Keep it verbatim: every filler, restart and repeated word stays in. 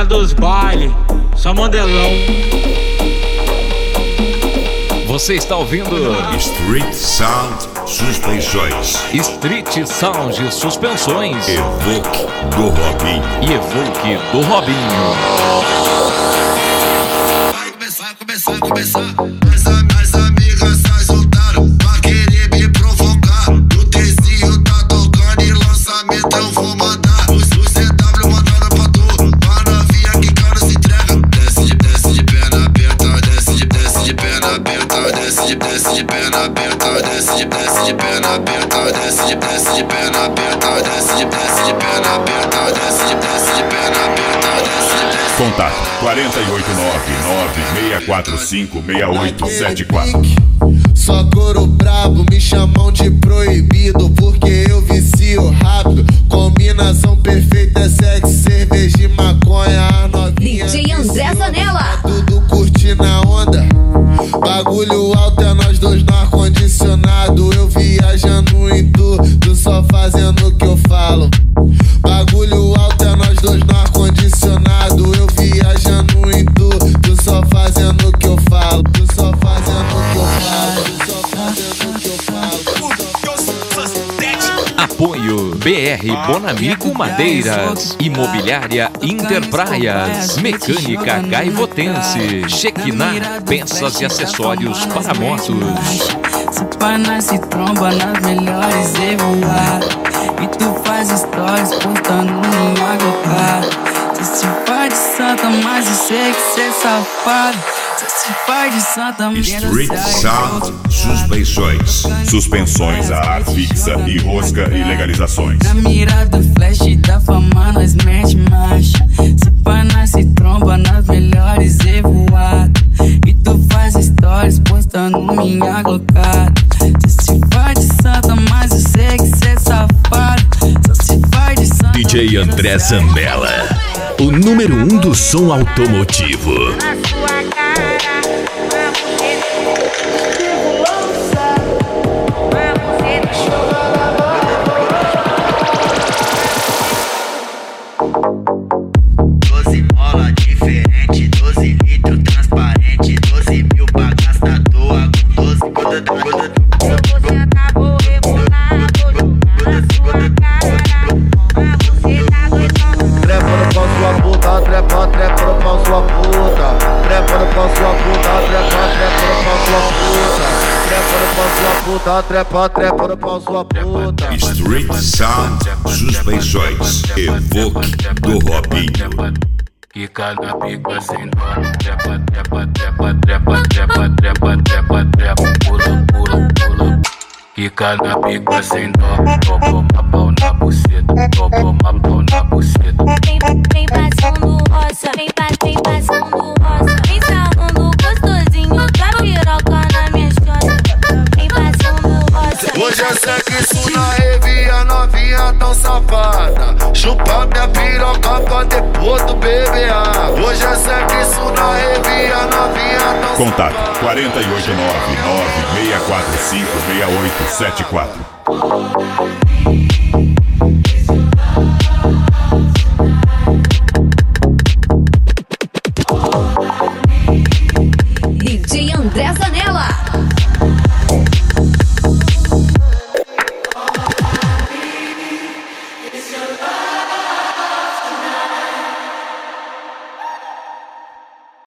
dos bailes, só modelão. Você está ouvindo Street Sound Suspensões. Street Sound Suspensões. Evoque do Robinho. E Evoque do Robinho. Vai começar, começar, começar. As, as amigas se soltaram pra querer me provocar. O Tezinho tá tocando e lançamento eu vou mandar. Os, os C W mandando pra tu, pra novinha que cara se entrega. Desce de, desce de perna aberta, desce de, desce de perna aberta. Desce de, desce de perna aberta, desce de, desce de perna aberta, desce de, desce de perna aberta, desce de, desce de perna aberta, desce de, desce de perna aberta, desce de, desce. Contato quatro oito nove nove seis quatro cinco seis oito sete quatro. Só couro brabo, me chamam de proibido, porque eu vicio rápido. Combinação perfeita é sexo, cerveja e maconha. A novinha D J André Zanella. tudo curtindo a onda. Bagulho alto é nós dois no ar-condicionado. Eu viajando em tudo, só fazendo o que eu falo. Bagulho alto é nós dois no ar-condicionado. Eu viajando em tudo, só fazendo o que eu falo. Só fazendo o que eu falo. Só fazendo o que eu falo. Apoio B R Bonamigo Madeiras, Imobiliária Interpraias, Mecânica Gaivotense, Shekinah, peças e acessórios para motos. Se pá, nasce tromba nas melhores e voar. E tu faz stories postando em água. Cê se faz de santa, mas eu sei que cê é safado. Cê se faz de santa, mas Street Sound Suspensões. Suspensões a ar fixa e rosca e legalizações. na mira do flash da fama nós mete marcha. Se pá, nasce tromba nas melhores e voar. E tu faz stories postando minha glocada. Cê se faz de santa, mas eu sei que cê é safado. Só se faz de santa. D J André Zanella, o número um do som automotivo. Doze mola diferente, doze litros transparente, doze mil pra gastar à toa com doze. Você tá vou rebolar, vou jogar na sua cara. Você tá doidão. Trepa no pau sua puta, trepa, trepa no pau sua puta. Trepa no pau sua puta, trepa, trepa no pau sua puta. Trepa no pau sua puta, trepa, trepa no pau sua puta. Street Sound Suspensões. Evoque do Robinho. Fica na pica sem dó. Trepa, trepa, trepa, trepa, trepa, trepa, trepa, trepa, pula, pula, pula. Fica na pica sem dó. Toma pau na buceta, toma pau na buceta. Vem, vem passando roça, vem, vem passando roça. Vem sarrando gostosinho da piroca na minha chota. Vem passando roça. Hoje é sexo na rave, a novinha tão safada. Chupa minha piroca pra depois do beber água. Hoje é sexo na rave, a novinha tão Contato quatro oito nove nove seis quatro cinco seis oito sete quatro.